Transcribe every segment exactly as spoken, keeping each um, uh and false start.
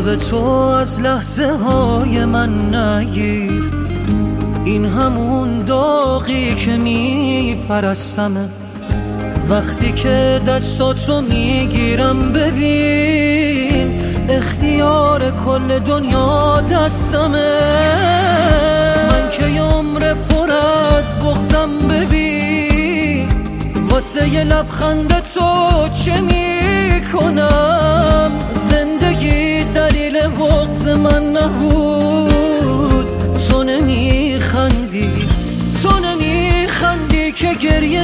تب تو از لحظه های من نگیر، این همون داغی که میپرستمه. وقتی که دستاتو میگیرم ببین اختیار کل دنیا دستمه. من که عمر پر از بغضم ببین واسه یه لبخند تو چه میکنم. زندگی دلیل بغض من نبود، تو نمیخندی تو نمیخندی که گریه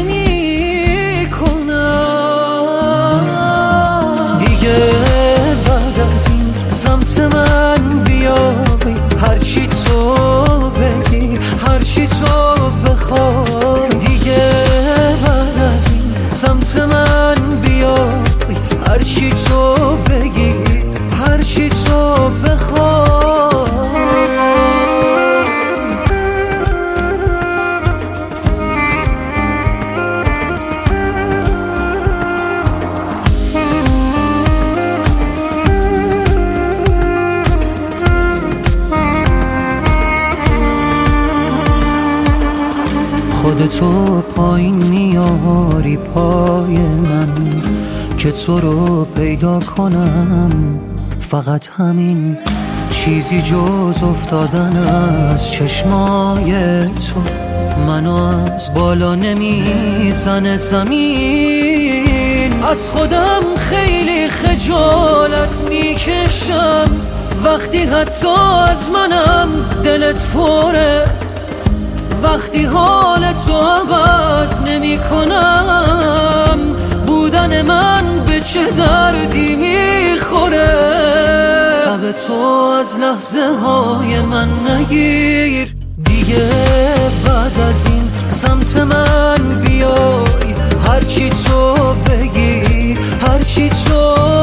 میکنم. دیگه بعد از این سمت من بیای، هرچی تو بگی هرچی تو بخوای. دیگه بعد از این سمت من بیای، هرچی تو بگی هرچی تو بخوای. خودتو پایین میاری پای من که تو رو پیدا کنم. فقط همین چیزی جز افتادن از چشمای تو منو از بالا نمیزنه زمین. از خودم خیلی خجالت میکشم وقتی حتی از منم دلت پره. وقتی حال تو عوض نمی کنم، بودن من به چه دردی میخوره. تب تو از لحظه های من نگیر، دیگه بعد از این سمت من بیای، هرچی تو بگی هرچی تو